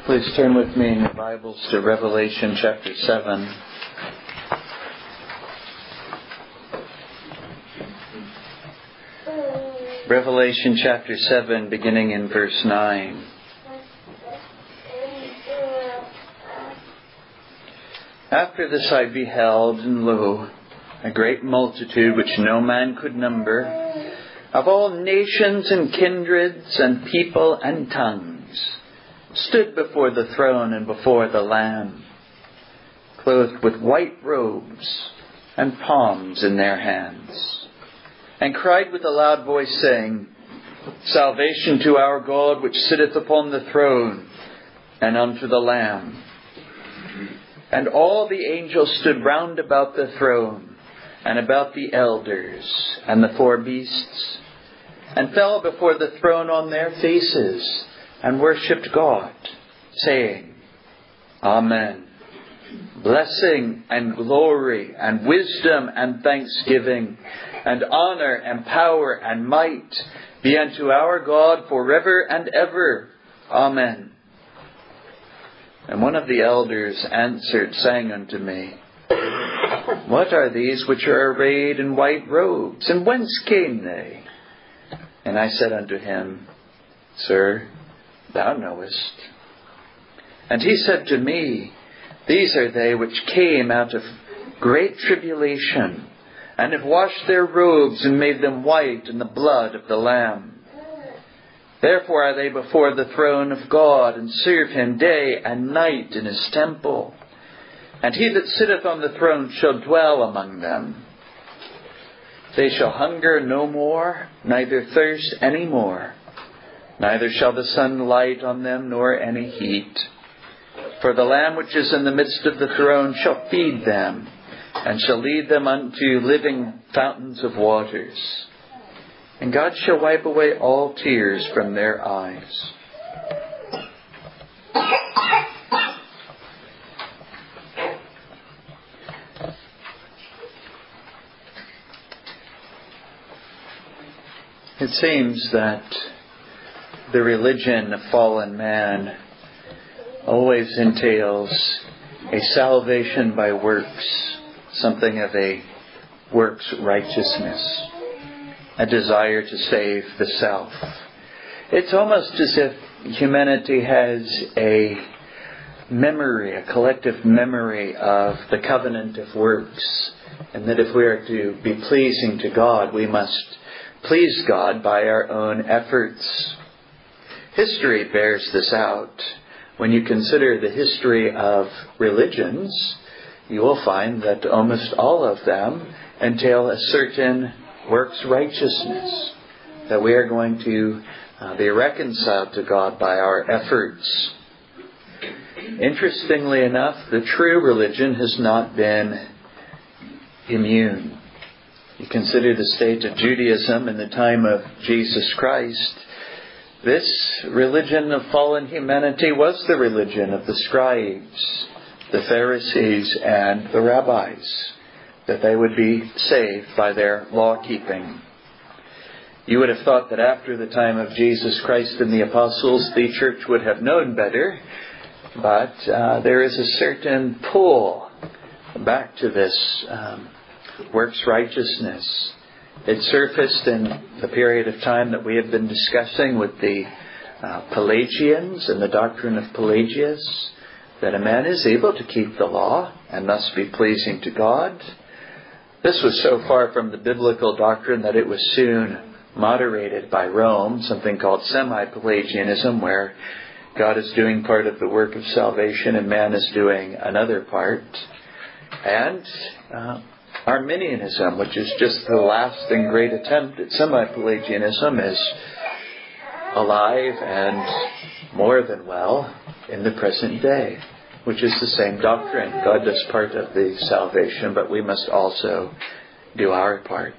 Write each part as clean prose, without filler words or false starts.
Please turn with me in your Bibles to Revelation chapter 7. Revelation chapter 7, beginning in verse 9. After this I beheld, and lo, a great multitude which no man could number, of all nations and kindreds and people and tongues, stood before the throne and before the Lamb, clothed with white robes and palms in their hands, and cried with a loud voice, saying, Salvation to our God, which sitteth upon the throne, and unto the Lamb. And all the angels stood round about the throne, and about the elders, and the four beasts, and fell before the throne on their faces, and worshipped God, saying, Amen. Blessing and glory and wisdom and thanksgiving and honor and power and might be unto our God forever and ever. Amen. And one of the elders answered, saying unto me, What are these which are arrayed in white robes, and whence came they? And I said unto him, Sir, thou knowest. And he said to me, These are they which came out of great tribulation, and have washed their robes and made them white in the blood of the Lamb. Therefore are they before the throne of God, and serve him day and night in his temple. And he that sitteth on the throne shall dwell among them. They shall hunger no more, neither thirst any more. Neither shall the sun light on them, nor any heat. For the Lamb which is in the midst of the throne shall feed them, and shall lead them unto living fountains of waters. And God shall wipe away all tears from their eyes. It seems that the religion of fallen man always entails a salvation by works, something of a works righteousness, a desire to save the self. It's almost as if humanity has a memory, a collective memory of the covenant of works, and that if we are to be pleasing to God, we must please God by our own efforts. History bears this out. When you consider the history of religions, you will find that almost all of them entail a certain works righteousness, that we are going to be reconciled to God by our efforts. Interestingly enough, the true religion has not been immune. You consider the state of Judaism in the time of Jesus Christ. This religion of fallen humanity was the religion of the scribes, the Pharisees, and the rabbis, that they would be saved by their law-keeping. You would have thought that after the time of Jesus Christ and the apostles, the church would have known better, but there is a certain pull back to this works righteousness. It surfaced in the period of time that we have been discussing with the Pelagians and the doctrine of Pelagius, that a man is able to keep the law and thus be pleasing to God. This was so far from the biblical doctrine that it was soon moderated by Rome, something called semi-Pelagianism, where God is doing part of the work of salvation and man is doing another part. And Arminianism, which is just the last and great attempt at semi-Pelagianism, is alive and more than well in the present day, which is the same doctrine. God does part of the salvation, but we must also do our part.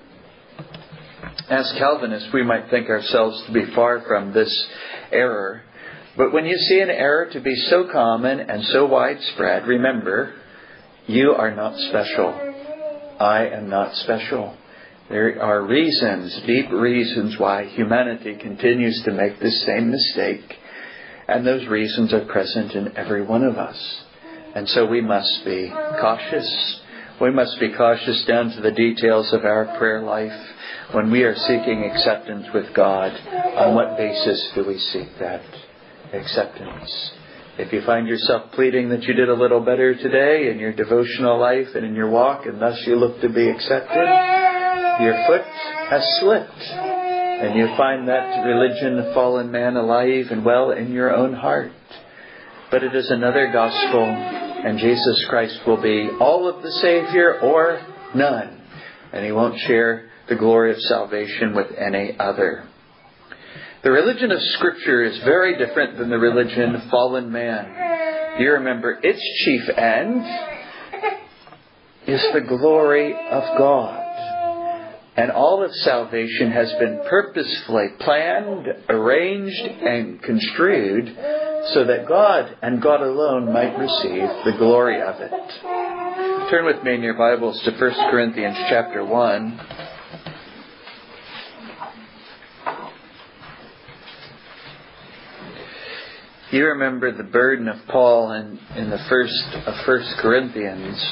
As Calvinists, we might think ourselves to be far from this error, but when you see an error to be so common and so widespread, remember, you are not special. I am not special. There are reasons, deep reasons, why humanity continues to make this same mistake. And those reasons are present in every one of us. And so we must be cautious. We must be cautious down to the details of our prayer life when we are seeking acceptance with God. On what basis do we seek that acceptance? If you find yourself pleading that you did a little better today in your devotional life and in your walk, and thus you look to be accepted, your foot has slipped. And you find that religion of fallen man alive and well in your own heart. But it is another gospel, and Jesus Christ will be all of the Savior or none. And He won't share the glory of salvation with any other. The religion of Scripture is very different than the religion of fallen man. You remember, its chief end is the glory of God. And all of salvation has been purposefully planned, arranged, and construed so that God and God alone might receive the glory of it. Turn with me in your Bibles to 1 Corinthians chapter 1. You remember the burden of Paul in the first of 1 Corinthians.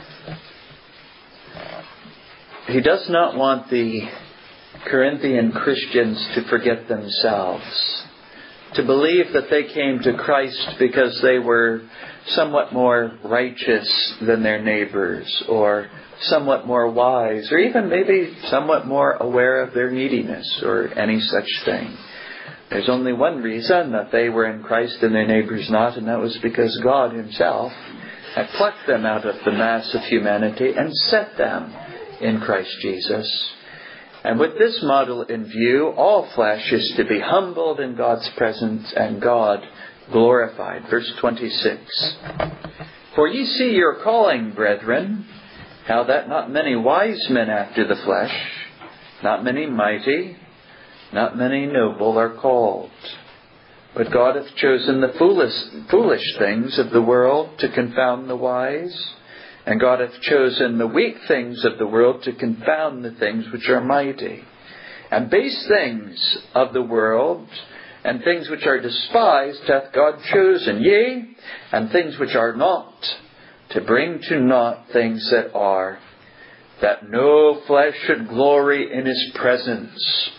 He does not want the Corinthian Christians to forget themselves, to believe that they came to Christ because they were somewhat more righteous than their neighbors, or somewhat more wise, or even maybe somewhat more aware of their neediness, or any such thing. There's only one reason that they were in Christ and their neighbors not, and that was because God Himself had plucked them out of the mass of humanity and set them in Christ Jesus. And with this model in view, all flesh is to be humbled in God's presence and God glorified. Verse 26. For ye see your calling, brethren, how that not many wise men after the flesh, not many mighty, not many noble are called. But God hath chosen the foolish things of the world to confound the wise. And God hath chosen the weak things of the world to confound the things which are mighty. And base things of the world, and things which are despised, hath God chosen, yea, and things which are not, to bring to naught things that are, that no flesh should glory in His presence.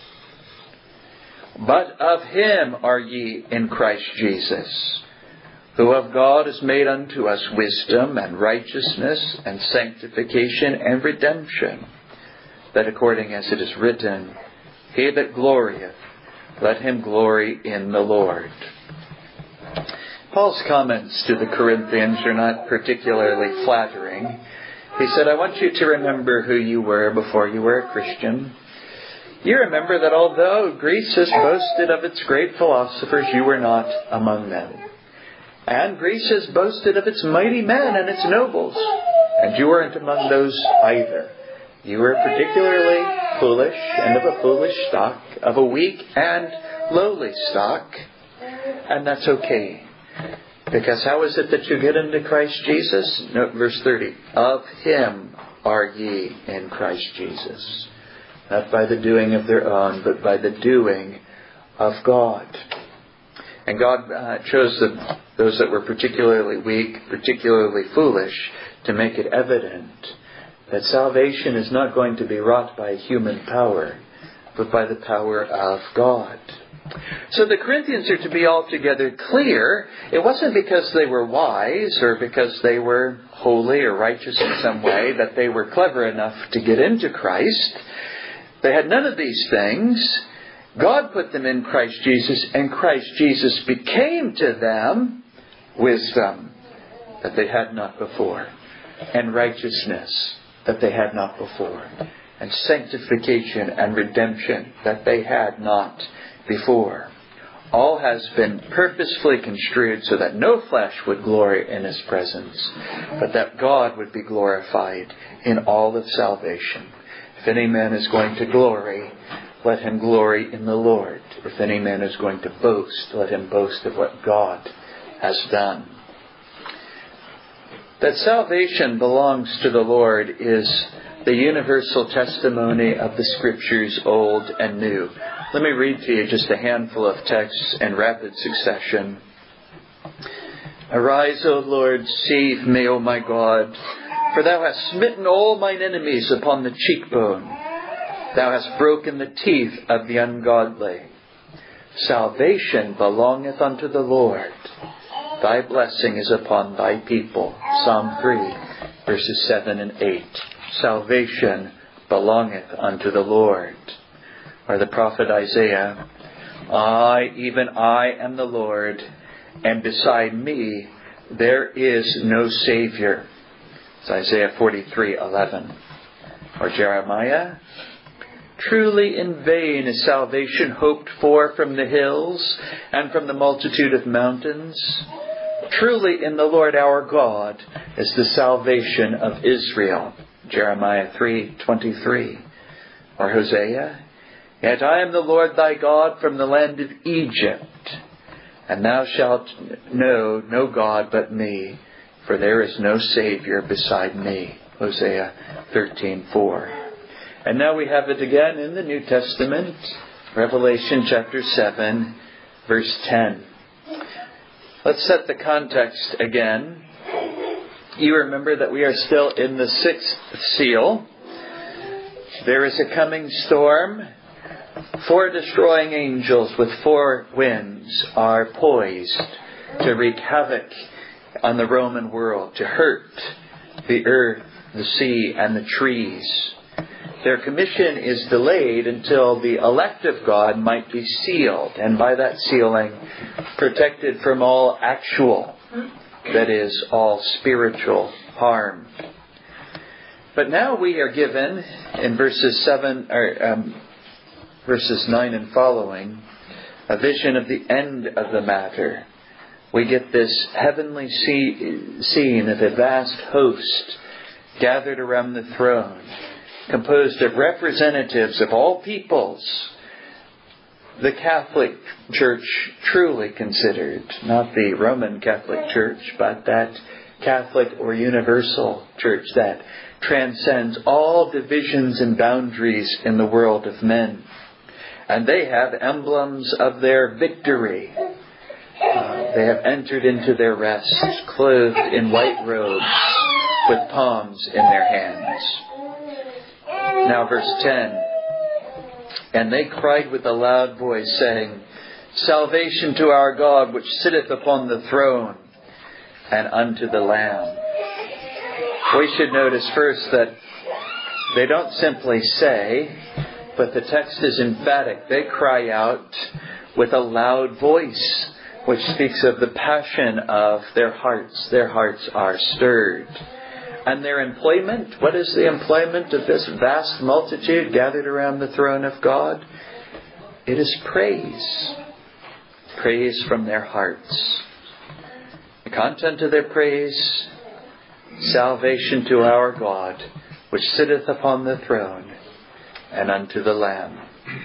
But of Him are ye in Christ Jesus, who of God is made unto us wisdom and righteousness and sanctification and redemption, that according as it is written, He that glorieth, let him glory in the Lord. Paul's comments to the Corinthians are not particularly flattering. He said, I want you to remember who you were before you were a Christian. You remember that although Greece has boasted of its great philosophers, you were not among them. And Greece has boasted of its mighty men and its nobles, and you weren't among those either. You were particularly foolish and of a foolish stock, of a weak and lowly stock, and that's okay. Because how is it that you get into Christ Jesus? No, verse 30. Of Him are ye in Christ Jesus. Not by the doing of their own, but by the doing of God. And God chose those that were particularly weak, particularly foolish, to make it evident that salvation is not going to be wrought by human power, but by the power of God. So the Corinthians are to be altogether clear. It wasn't because they were wise or because they were holy or righteous in some way that they were clever enough to get into Christ. They had none of these things. God put them in Christ Jesus, and Christ Jesus became to them wisdom that they had not before, and righteousness that they had not before, and sanctification and redemption that they had not before. All has been purposefully construed so that no flesh would glory in His presence, but that God would be glorified in all of salvation. If any man is going to glory, let him glory in the Lord. If any man is going to boast, let him boast of what God has done. That salvation belongs to the Lord is the universal testimony of the Scriptures, Old and New. Let me read to you just a handful of texts in rapid succession. Arise, O Lord, save me, O my God, for thou hast smitten all mine enemies upon the cheekbone. Thou hast broken the teeth of the ungodly. Salvation belongeth unto the Lord. Thy blessing is upon thy people. Psalm 3, verses 7 and 8. Salvation belongeth unto the Lord. Or the prophet Isaiah, I, even I, am the Lord, and beside me there is no Savior. It's Isaiah 43:11. Or Jeremiah, truly in vain is salvation hoped for from the hills and from the multitude of mountains. Truly in the Lord our God is the salvation of Israel. Jeremiah 3:23. Or Hosea, yet I am the Lord thy God from the land of Egypt, and thou shalt know no God but me, for there is no Savior beside me. Hosea 13:4. And now we have it again in the New Testament, Revelation chapter 7, verse 10. Let's set the context again. You remember that we are still in the sixth seal. There is a coming storm. 4 destroying angels with 4 winds are poised to wreak havoc on the Roman world, to hurt the earth, the sea, and the trees. Their commission is delayed until the elect of God might be sealed, and by that sealing, protected from all actual, that is, all spiritual harm. But now we are given, in verses 9 and following, a vision of the end of the matter. We get this heavenly scene of a vast host gathered around the throne, composed of representatives of all peoples. The Catholic Church truly considered, not the Roman Catholic Church, but that Catholic or universal church that transcends all divisions and boundaries in the world of men. And they have emblems of their victory. They have entered into their rest, clothed in white robes, with palms in their hands. Now verse 10. And they cried with a loud voice, saying, Salvation to our God, which sitteth upon the throne, and unto the Lamb. We should notice first that they don't simply say, but the text is emphatic. They cry out with a loud voice, which speaks of the passion of their hearts. Their hearts are stirred. And their employment, what is the employment of this vast multitude gathered around the throne of God? It is praise. Praise from their hearts. The content of their praise, salvation to our God, which sitteth upon the throne, and unto the Lamb.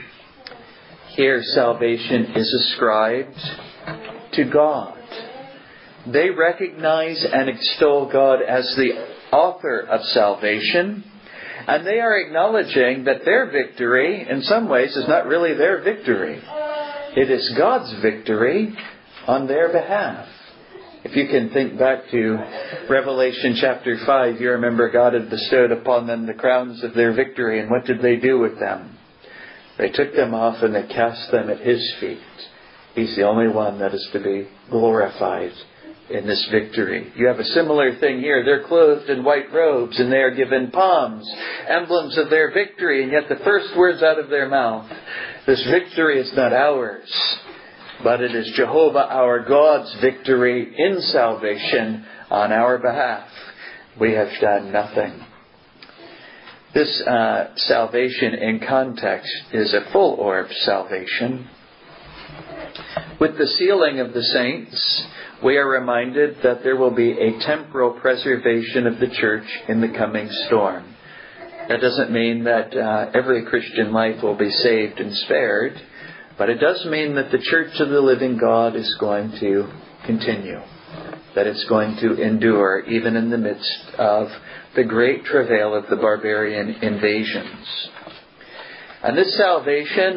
Here salvation is ascribed to God. They recognize and extol God as the author of salvation, and they are acknowledging that their victory, in some ways, is not really their victory. It is God's victory on their behalf. If you can think back to Revelation chapter 5, you remember God had bestowed upon them the crowns of their victory, and what did they do with them? They took them off and they cast them at His feet. He's the only one that is to be glorified in this victory. You have a similar thing here. They're clothed in white robes and they are given palms, emblems of their victory, and yet the first words out of their mouth, this victory is not ours, but it is Jehovah our God's victory in salvation on our behalf. We have done nothing. This salvation in context is a full orb salvation. With the sealing of the saints, we are reminded that there will be a temporal preservation of the church in the coming storm. That doesn't mean that every Christian life will be saved and spared, but it does mean that the church of the living God is going to continue, that it's going to endure even in the midst of the great travail of the barbarian invasions. And this salvation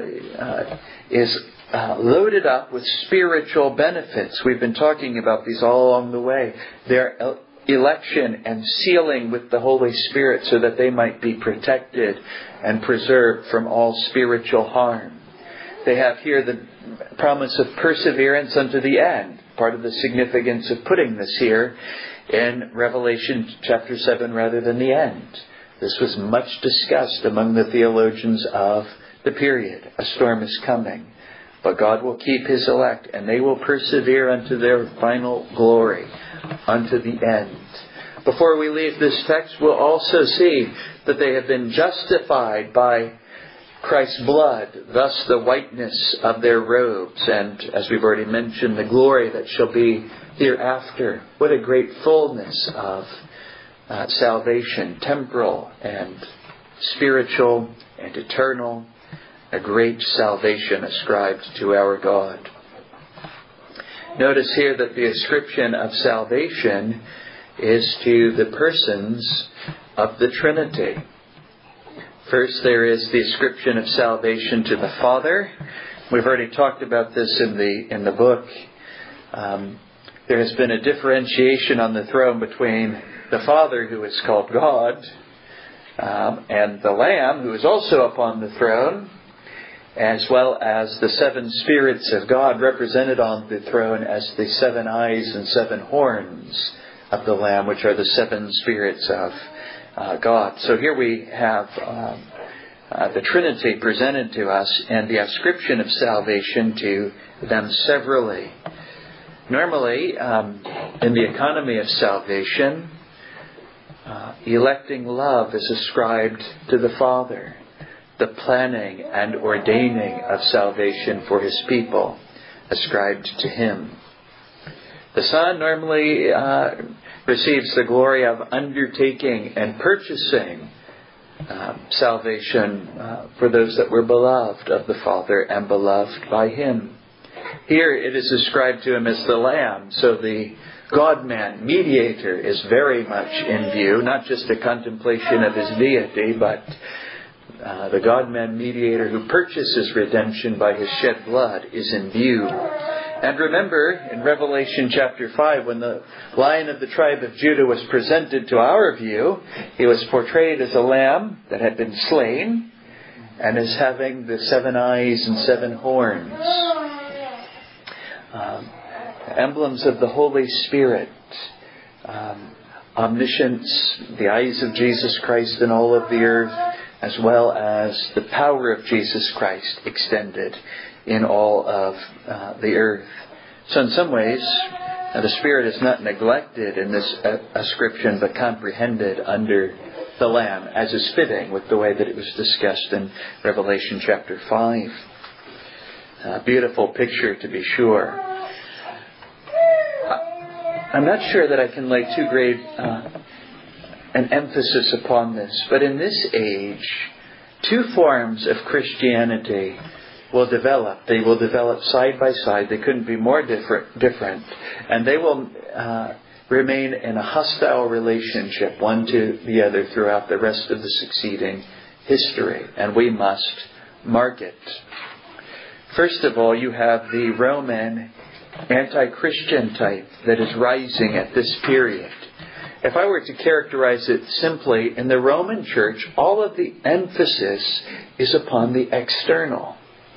is loaded up with spiritual benefits. We've been talking about these all along the way. Their election and sealing with the Holy Spirit so that they might be protected and preserved from all spiritual harm. They have here the promise of perseverance unto the end. Part of the significance of putting this here in Revelation chapter 7 rather than the end. This was much discussed among the theologians of the period. A storm is coming. But God will keep His elect, and they will persevere unto their final glory, unto the end. Before we leave this text, we'll also see that they have been justified by Christ's blood, thus the whiteness of their robes, and as we've already mentioned, the glory that shall be hereafter. What a great fullness of salvation, temporal and spiritual and eternal. A great salvation ascribed to our God. Notice here that the ascription of salvation is to the persons of the Trinity. First, there is the ascription of salvation to the Father. We've already talked about this in the book. There has been a differentiation on the throne between the Father, who is called God, and the Lamb, who is also upon the throne, as well as the seven spirits of God represented on the throne as the 7 eyes and 7 horns of the Lamb, which are the 7 spirits of God. So here we have the Trinity presented to us and the ascription of salvation to them severally. Normally, in the economy of salvation, electing love is ascribed to the Father. The planning and ordaining of salvation for His people ascribed to Him. The Son normally receives the glory of undertaking and purchasing salvation for those that were beloved of the Father and beloved by Him. Here it is ascribed to Him as the Lamb, so the God-man mediator is very much in view, not just a contemplation of His deity, but the God-man mediator who purchases redemption by His shed blood is in view. And remember, in Revelation chapter 5, when the Lion of the tribe of Judah was presented to our view, He was portrayed as a lamb that had been slain and as having the 7 eyes and 7 horns. Emblems of the Holy Spirit, omniscience, the eyes of Jesus Christ in all of the earth, as well as the power of Jesus Christ extended in all of the earth. So in some ways, the Spirit is not neglected in this ascription, but comprehended under the Lamb, as is fitting with the way that it was discussed in Revelation chapter 5. A beautiful picture, to be sure. I'm not sure that I can lay too great an emphasis upon this, but in this age, 2 forms of Christianity will develop. They will develop side by side. They couldn't be more different. And they will remain in a hostile relationship, one to the other, throughout the rest of the succeeding history. And we must mark it. First of all, you have the Roman anti-Christian type that is rising at this period. If I were to characterize it simply, in the Roman Church, all of the emphasis is upon the external,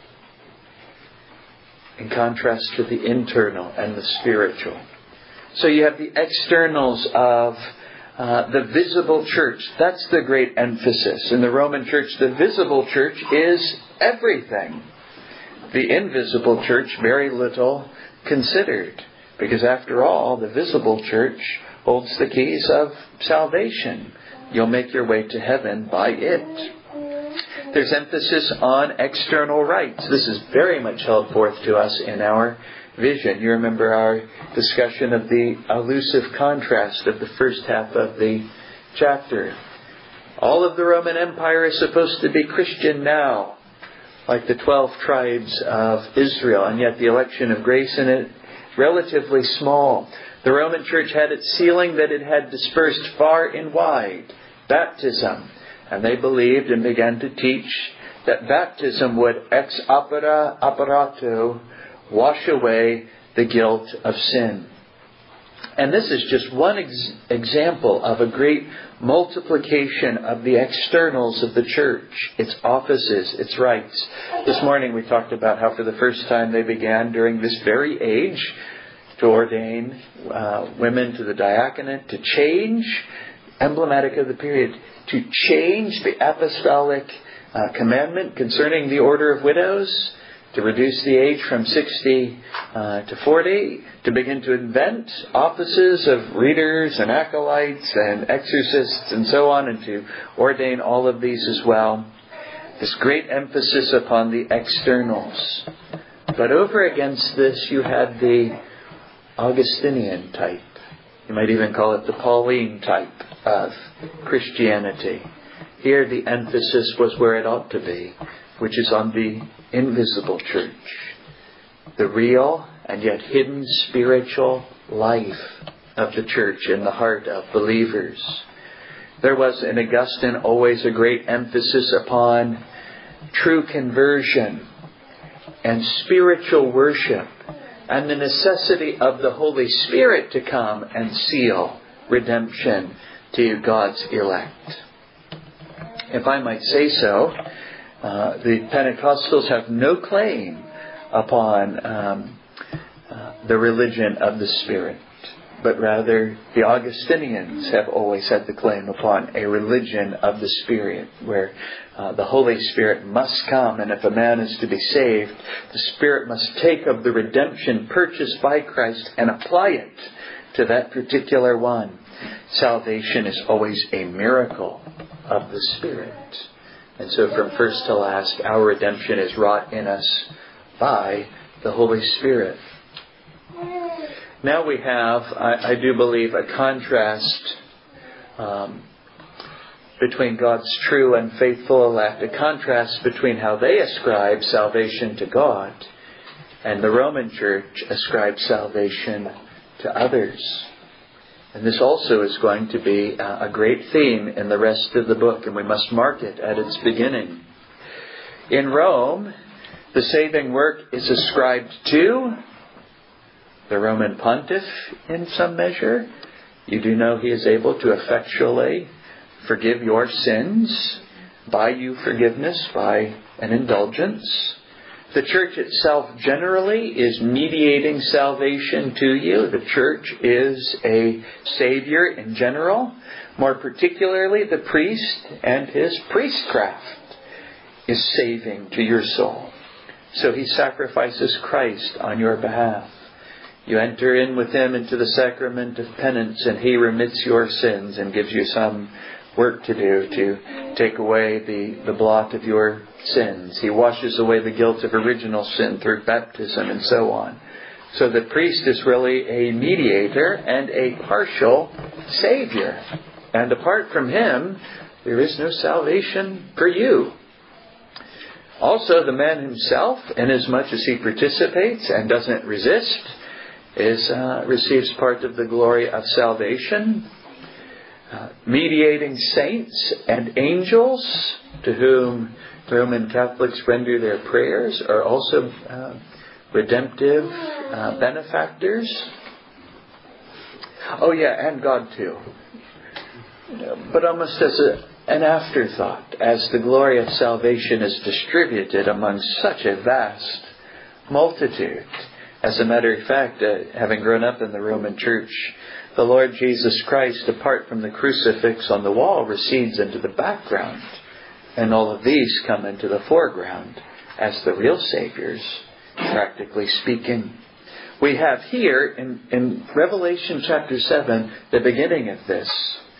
in contrast to the internal and the spiritual. So you have the externals of the visible church. That's the great emphasis. In the Roman Church, the visible church is everything. The invisible church, very little considered. Because after all, the visible church holds the keys of salvation. You'll make your way to heaven by it. There's emphasis on external rites. This is very much held forth to us in our vision. You remember our discussion of the elusive contrast of the first half of the chapter. All of the Roman Empire is supposed to be Christian now, like the 12 tribes of Israel, and yet the election of grace in it relatively small. The Roman Church had its sealing that it had dispersed far and wide, baptism. And they believed and began to teach that baptism would ex operato wash away the guilt of sin. And this is just one example of a great multiplication of the externals of the church, its offices, its rights. This morning we talked about how for the first time they began during this very age to ordain women to the diaconate, to change, emblematic of the period, to change the apostolic commandment concerning the order of widows, to reduce the age from 60 to 40, to begin to invent offices of readers and acolytes and exorcists and so on, and to ordain all of these as well. This great emphasis upon the externals. But over against this you had the Augustinian type. You might even call it the Pauline type of Christianity. Here the emphasis was where it ought to be, which is on the invisible church. The real and yet hidden spiritual life of the church in the heart of believers. There was in Augustine always a great emphasis upon true conversion and spiritual worship and the necessity of the Holy Spirit to come and seal redemption to God's elect. If I might say so, the Pentecostals have no claim upon the religion of the Spirit, but rather the Augustinians have always had the claim upon a religion of the Spirit, where the Holy Spirit must come, and if a man is to be saved, the Spirit must take of the redemption purchased by Christ and apply it to that particular one. Salvation is always a miracle of the Spirit. And so from first to last, our redemption is wrought in us by the Holy Spirit. Now we have, I do believe, a contrast between God's true and faithful elect, a contrast between how they ascribe salvation to God and the Roman Church ascribes salvation to others. And this also is going to be a great theme in the rest of the book, and we must mark it at its beginning. In Rome, the saving work is ascribed to the Roman pontiff in some measure. You do know he is able to effectually forgive your sins, buy you forgiveness by an indulgence. The church itself generally is mediating salvation to you. The church is a savior in general. More particularly, the priest and his priestcraft is saving to your soul. So he sacrifices Christ on your behalf. You enter in with him into the sacrament of penance, and he remits your sins and gives you some work to do to take away the blot of your sins. He washes away the guilt of original sin through baptism and so on. So the priest is really a mediator and a partial Savior. And apart from him, there is no salvation for you. Also, the man himself, inasmuch as he participates and doesn't resist, receives part of the glory of salvation. Mediating saints and angels, to whom Roman Catholics render their prayers, are also redemptive benefactors. Oh yeah, and God too. But almost as an afterthought, as the glory of salvation is distributed among such a vast multitude. As a matter of fact, having grown up in the Roman Church, the Lord Jesus Christ, apart from the crucifix on the wall, recedes into the background. And all of these come into the foreground as the real Saviors, practically speaking. We have here in Revelation chapter 7, the beginning of this.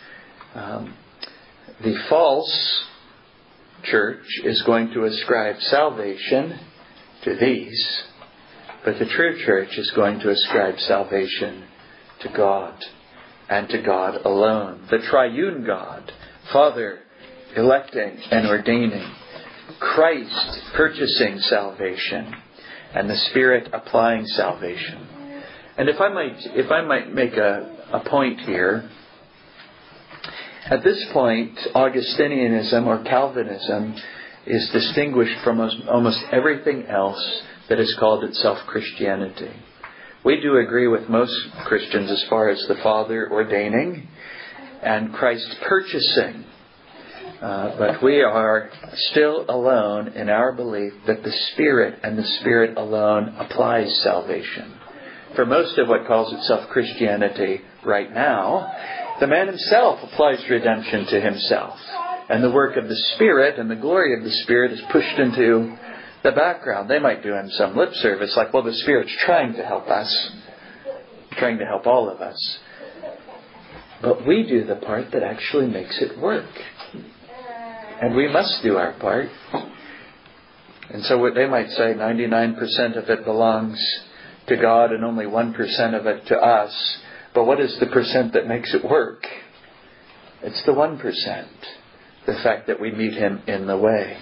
The false church is going to ascribe salvation to these, but the true church is going to ascribe salvation to God, and to God alone. The triune God, Father electing and ordaining, Christ purchasing salvation, and the Spirit applying salvation. And if I might make a point here, at this point, Augustinianism or Calvinism is distinguished from almost everything else that has called itself Christianity. We do agree with most Christians as far as the Father ordaining and Christ purchasing. But we are still alone in our belief that the Spirit and the Spirit alone applies salvation. For most of what calls itself Christianity right now, the man himself applies redemption to himself. And the work of the Spirit and the glory of the Spirit is pushed into the background. They might do him some lip service like, well, the Spirit's trying to help us, trying to help all of us. But we do the part that actually makes it work. And we must do our part. And so what they might say, 99% of it belongs to God and only 1% of it to us. But what is the percent that makes it work? It's the 1%. The fact that we meet Him in the way.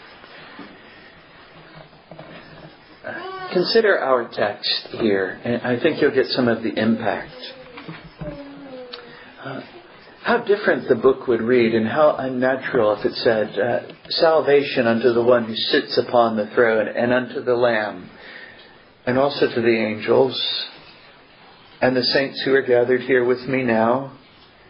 Consider our text here, and I think you'll get some of the impact. How different the book would read, and how unnatural if it said, salvation unto the one who sits upon the throne, and unto the Lamb, and also to the angels, and the saints who are gathered here with me now.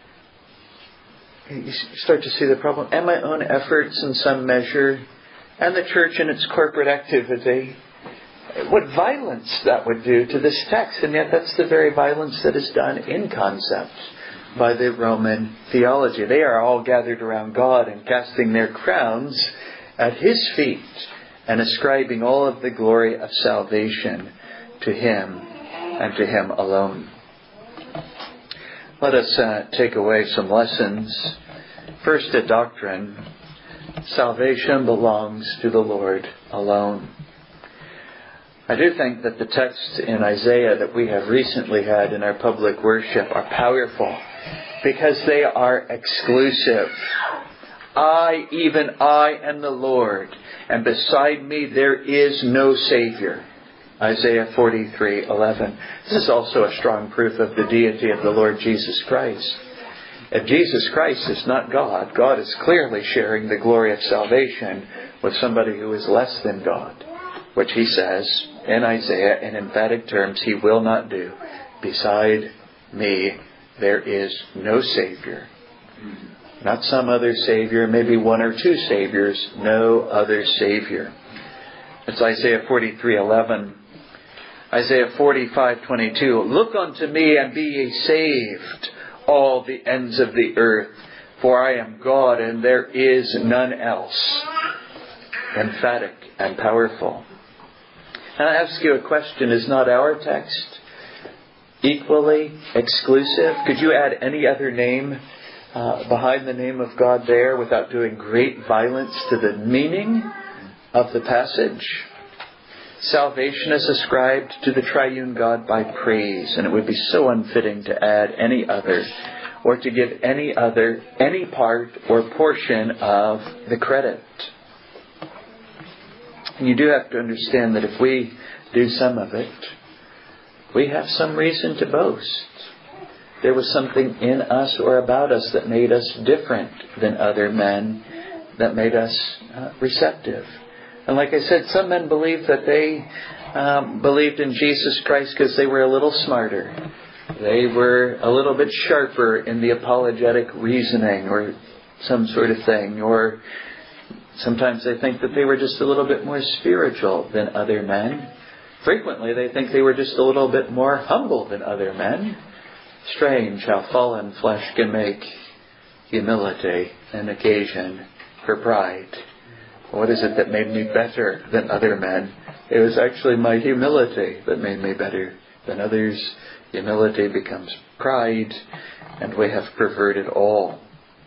You start to see the problem. And my own efforts in some measure, and the church in its corporate activity. What violence that would do to this text, and yet that's the very violence that is done in concept by the Roman theology. They are all gathered around God and casting their crowns at His feet and ascribing all of the glory of salvation to Him and to Him alone. Let us take away some lessons. First, a doctrine. Salvation belongs to the Lord alone. I do think that the texts in Isaiah that we have recently had in our public worship are powerful because they are exclusive. I, even I, am the Lord, and beside me there is no Savior. Isaiah 43:11. This is also a strong proof of the deity of the Lord Jesus Christ. If Jesus Christ is not God, God is clearly sharing the glory of salvation with somebody who is less than God, which He says in Isaiah in emphatic terms He will not do. Beside me there is no Savior. Not some other Savior, maybe one or two Saviors, no other Savior. It's Isaiah 43:11. Isaiah 45:22. Look unto me and be ye saved, all the ends of the earth, for I am God and there is none else. Emphatic and powerful. And I ask you a question. Is not our text equally exclusive? Could you add any other name behind the name of God there without doing great violence to the meaning of the passage? Salvation is ascribed to the triune God by praise, and it would be so unfitting to add any other or to give any other any part or portion of the credit. And you do have to understand that if we do some of it, we have some reason to boast. There was something in us or about us that made us different than other men, that made us receptive. And like I said, some men believed that they believed in Jesus Christ because they were a little smarter. They were a little bit sharper in the apologetic reasoning or some sort of thing. Or sometimes they think that they were just a little bit more spiritual than other men. Frequently they think they were just a little bit more humble than other men. Strange how fallen flesh can make humility an occasion for pride. What is it that made me better than other men? It was actually my humility that made me better than others. Humility becomes pride, and we have perverted all.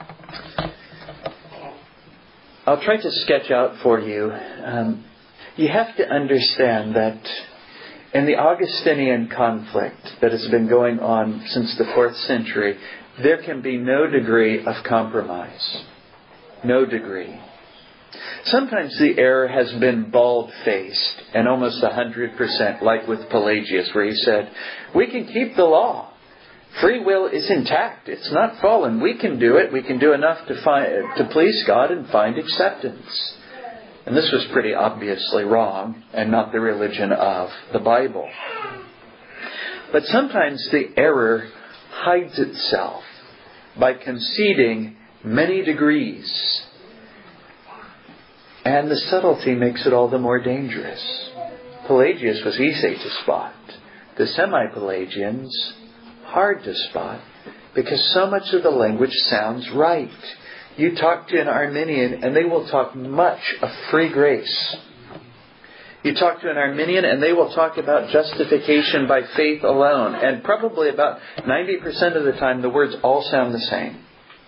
I'll try to sketch out for you. You have to understand that in the Augustinian conflict that has been going on since the 4th century, there can be no degree of compromise. No degree. Sometimes the error has been bald-faced and almost 100%, like with Pelagius, where he said, we can keep the law. Free will is intact. It's not fallen. We can do it. We can do enough to please God and find acceptance. And this was pretty obviously wrong and not the religion of the Bible. But sometimes the error hides itself by conceding many degrees. And the subtlety makes it all the more dangerous. Pelagius was easy to spot. The semi-Pelagians, hard to spot, because so much of the language sounds right. You talk to an Arminian and they will talk much of free grace. You talk to an Arminian and they will talk about justification by faith alone. And probably about 90% of the time the words all sound the same.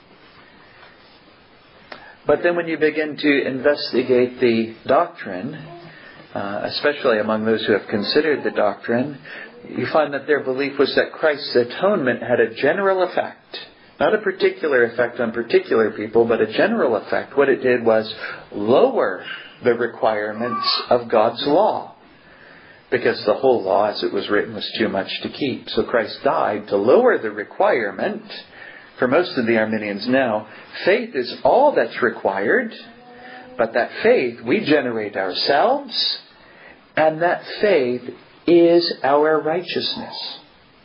But then when you begin to investigate the doctrine, especially among those who have considered the doctrine, you find that their belief was that Christ's atonement had a general effect. Not a particular effect on particular people, but a general effect. What it did was lower the requirements of God's law. Because the whole law, as it was written, was too much to keep. So Christ died to lower the requirement. For most of the Arminians now, faith is all that's required. But that faith we generate ourselves. And that faith is our righteousness.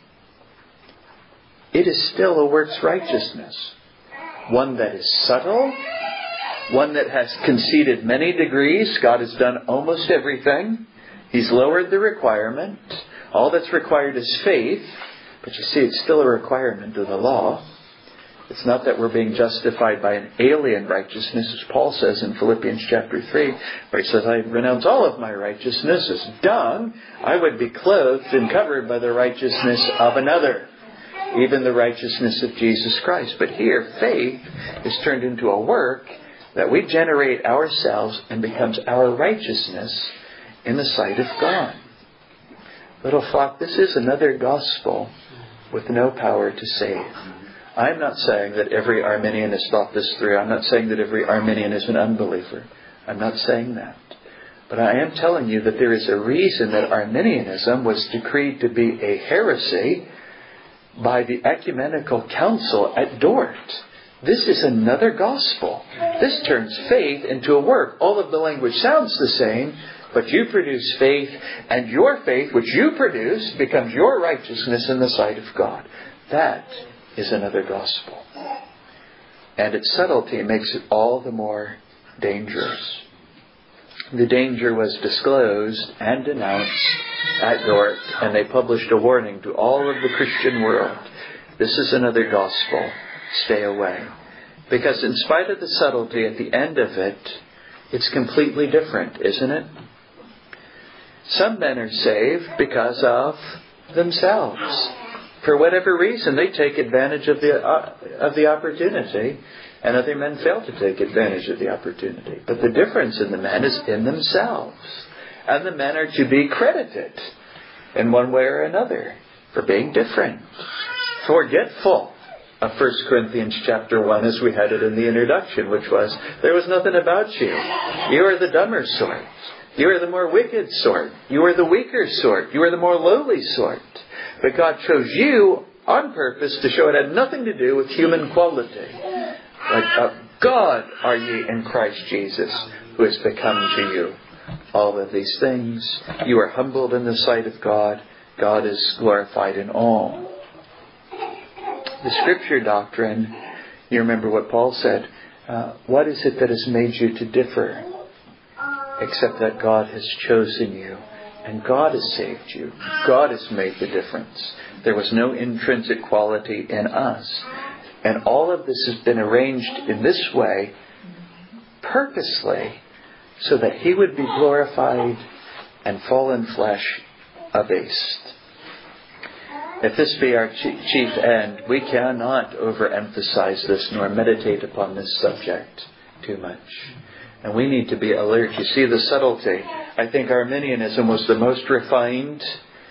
It is still a works righteousness. One that is subtle. One that has conceded many degrees. God has done almost everything. He's lowered the requirement. All that's required is faith. But you see, it's still a requirement of the law. It's not that we're being justified by an alien righteousness, as Paul says in Philippians chapter 3, where he says, I renounce all of my righteousness as dung. I would be clothed and covered by the righteousness of another, even the righteousness of Jesus Christ. But here, faith is turned into a work that we generate ourselves and becomes our righteousness in the sight of God. Little flock, this is another gospel with no power to save. I'm not saying that every Arminian has thought this through. I'm not saying that every Arminian is an unbeliever. I'm not saying that. But I am telling you that there is a reason that Arminianism was decreed to be a heresy by the Ecumenical Council at Dort. This is another gospel. This turns faith into a work. All of the language sounds the same, but you produce faith, and your faith, which you produce, becomes your righteousness in the sight of God. That is another gospel. And its subtlety makes it all the more dangerous. The danger was disclosed and denounced at Dort, and they published a warning to all of the Christian world. This is another gospel. Stay away. Because in spite of the subtlety at the end of it, it's completely different, isn't it? Some men are saved because of themselves. For whatever reason, they take advantage of the opportunity, and other men fail to take advantage of the opportunity. But the difference in the men is in themselves. And the men are to be credited in one way or another for being different. Forgetful of 1 Corinthians chapter 1, as we had it in the introduction, which was, there was nothing about you. You are the dumber sort. You are the more wicked sort. You are the weaker sort. You are the more lowly sort. But God chose you on purpose to show it had nothing to do with human quality. Like of God are ye in Christ Jesus, who has become to you all of these things. You are humbled in the sight of God. God is glorified in all. The Scripture doctrine, you remember what Paul said, what is it that has made you to differ? Except that God has chosen you. And God has saved you. God has made the difference. There was no intrinsic quality in us. And all of this has been arranged in this way purposely so that He would be glorified and fallen flesh abased. If this be our chief end, we cannot overemphasize this nor meditate upon this subject too much. And we need to be alert. You see the subtlety. I think Arminianism was the most refined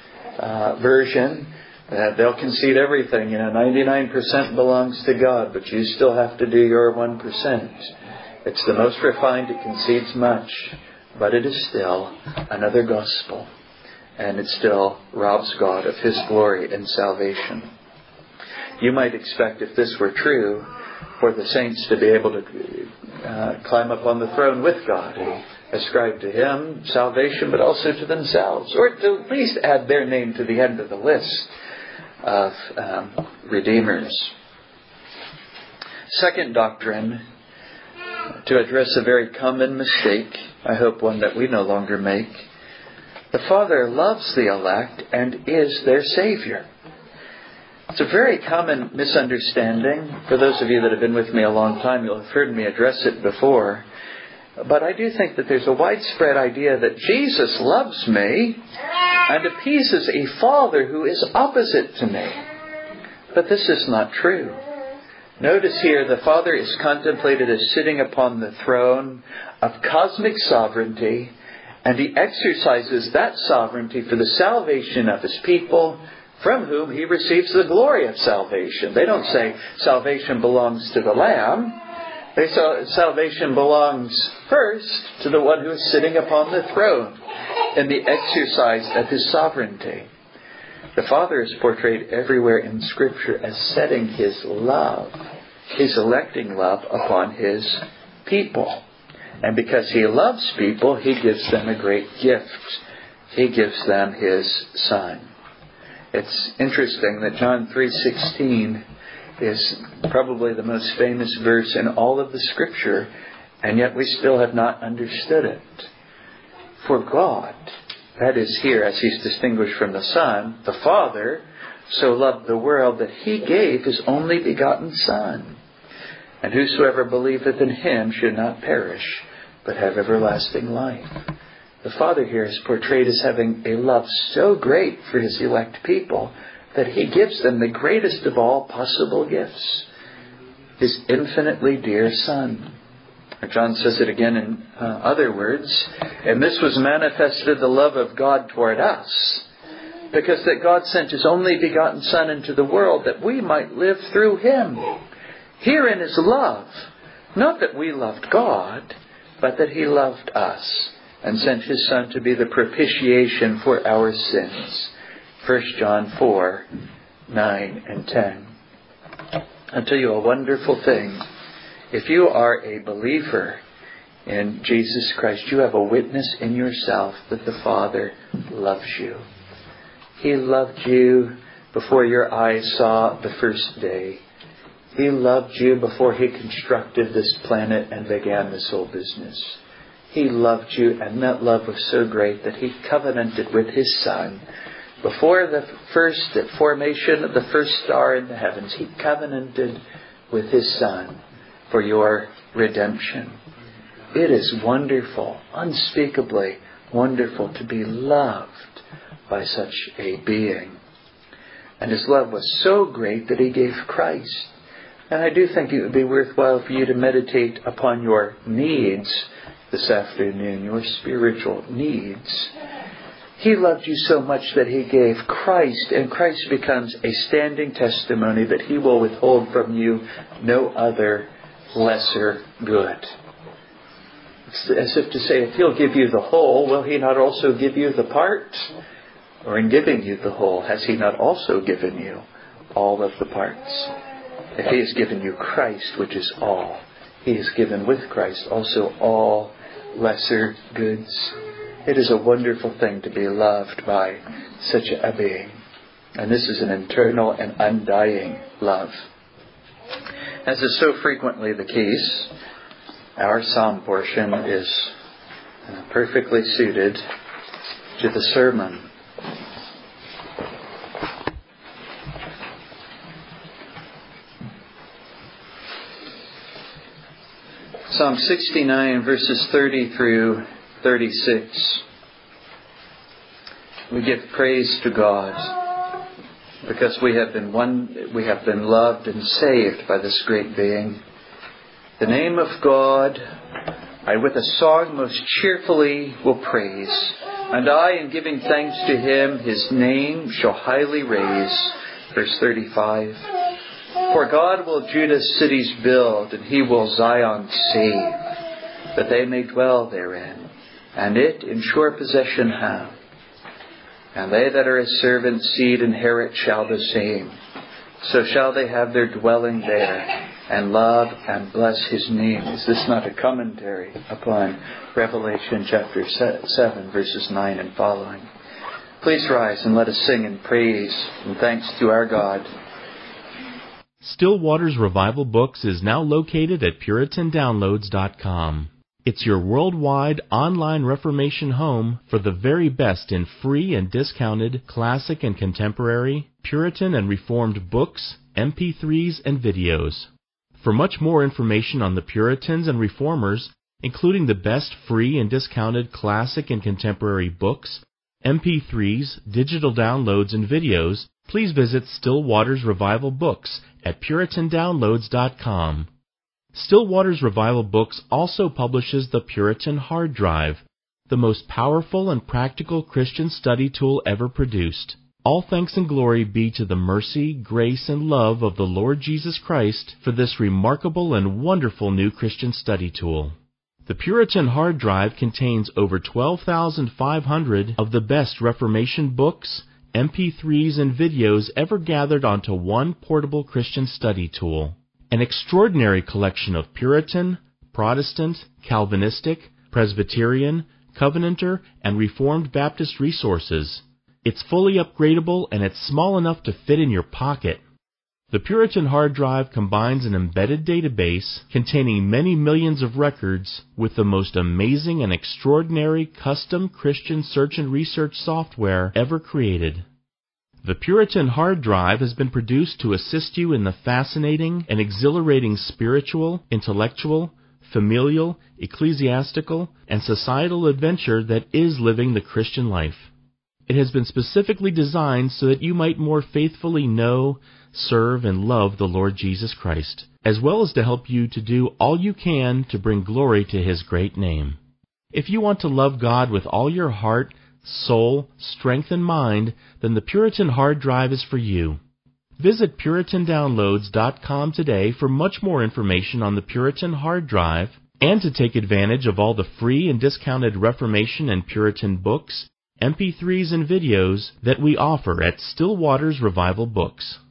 version. They'll concede everything. 99% belongs to God, but you still have to do your 1%. It's the most refined. It concedes much, but it is still another gospel. And it still robs God of His glory and salvation. You might expect, if this were true, for the saints to be able to climb up on the throne with God ascribe to Him salvation, but also to themselves, or to at least add their name to the end of the list of redeemers. Second doctrine, to address a very common mistake, I hope one that we no longer make. The Father loves the elect and is their Savior. It's a very common misunderstanding. For those of you that have been with me a long time, you'll have heard me address it before. But I do think that there's a widespread idea that Jesus loves me and appeases a Father who is opposite to me. But this is not true. Notice here, the Father is contemplated as sitting upon the throne of cosmic sovereignty, and He exercises that sovereignty for the salvation of His people, from whom He receives the glory of salvation. They don't say salvation belongs to the Lamb. They say salvation belongs first to the one who is sitting upon the throne in the exercise of His sovereignty. The Father is portrayed everywhere in Scripture as setting His love, His electing love, upon His people. And because He loves people, He gives them a great gift. He gives them His Son. It's interesting that John 3:16 is probably the most famous verse in all of the Scripture, and yet we still have not understood it. For God, that is here as He's distinguished from the Son, the Father so loved the world that He gave His only begotten Son. And whosoever believeth in Him should not perish, but have everlasting life. The Father here is portrayed as having a love so great for His elect people that He gives them the greatest of all possible gifts, His infinitely dear Son. John says it again in other words, and this was manifested the love of God toward us, because that God sent His only begotten Son into the world that we might live through Him. Herein is love, not that we loved God, but that He loved us and sent His Son to be the propitiation for our sins. 1 John 4:9 and 10. I'll tell you a wonderful thing. If you are a believer in Jesus Christ, you have a witness in yourself that the Father loves you. He loved you before your eyes saw the first day. He loved you before He constructed this planet and began this whole business. He loved you, and that love was so great that He covenanted with His Son. Before the formation of the first star in the heavens, He covenanted with His Son for your redemption. It is wonderful, unspeakably wonderful to be loved by such a being. And His love was so great that He gave Christ. And I do think it would be worthwhile for you to meditate upon your needs this afternoon, your spiritual needs. He loved you so much that He gave Christ, and Christ becomes a standing testimony that He will withhold from you no other lesser good. It's as if to say, if He'll give you the whole, will He not also give you the part? Or in giving you the whole, has He not also given you all of the parts? If He has given you Christ, which is all, He has given with Christ also all lesser goods. It is a wonderful thing to be loved by such a being. And this is an eternal and undying love. As is so frequently the case, our psalm portion is perfectly suited to the sermon. Psalm 69, verses 30 through 36. We give praise to God because we have been loved and saved by this great being. The name of God I with a song most cheerfully will praise, and I, in giving thanks to Him, His name shall highly raise. Verse 35. For God will Judah's cities build, and He will Zion save, that they may dwell therein, and it in sure possession have. And they that are His servants' seed inherit shall the same. So shall they have their dwelling there, and love and bless His name. Is this not a commentary upon Revelation chapter 7, verses 9 and following? Please rise and let us sing in praise and thanks to our God. Still Waters Revival Books is now located at PuritanDownloads.com. It's your worldwide online Reformation home for the very best in free and discounted classic and contemporary, Puritan and Reformed books, MP3s, and videos. For much more information on the Puritans and Reformers, including the best free and discounted classic and contemporary books, MP3s, digital downloads, and videos, please visit Still Waters Revival Books at PuritanDownloads.com. Still Waters Revival Books also publishes the Puritan Hard Drive, the most powerful and practical Christian study tool ever produced. All thanks and glory be to the mercy, grace, and love of the Lord Jesus Christ for this remarkable and wonderful new Christian study tool. The Puritan Hard Drive contains over 12,500 of the best Reformation books, MP3s, and videos ever gathered onto one portable Christian study tool. An extraordinary collection of Puritan, Protestant, Calvinistic, Presbyterian, Covenanter, and Reformed Baptist resources. It's fully upgradable and it's small enough to fit in your pocket. The Puritan Hard Drive combines an embedded database containing many millions of records with the most amazing and extraordinary custom Christian search and research software ever created. The Puritan Hard Drive has been produced to assist you in the fascinating and exhilarating spiritual, intellectual, familial, ecclesiastical, and societal adventure that is living the Christian life. It has been specifically designed so that you might more faithfully know, serve, and love the Lord Jesus Christ, as well as to help you to do all you can to bring glory to His great name. If you want to love God with all your heart, soul, strength, and mind, then the Puritan Hard Drive is for you. Visit PuritanDownloads.com today for much more information on the Puritan Hard Drive and to take advantage of all the free and discounted Reformation and Puritan books, MP3s, and videos that we offer at Still Waters Revival Books.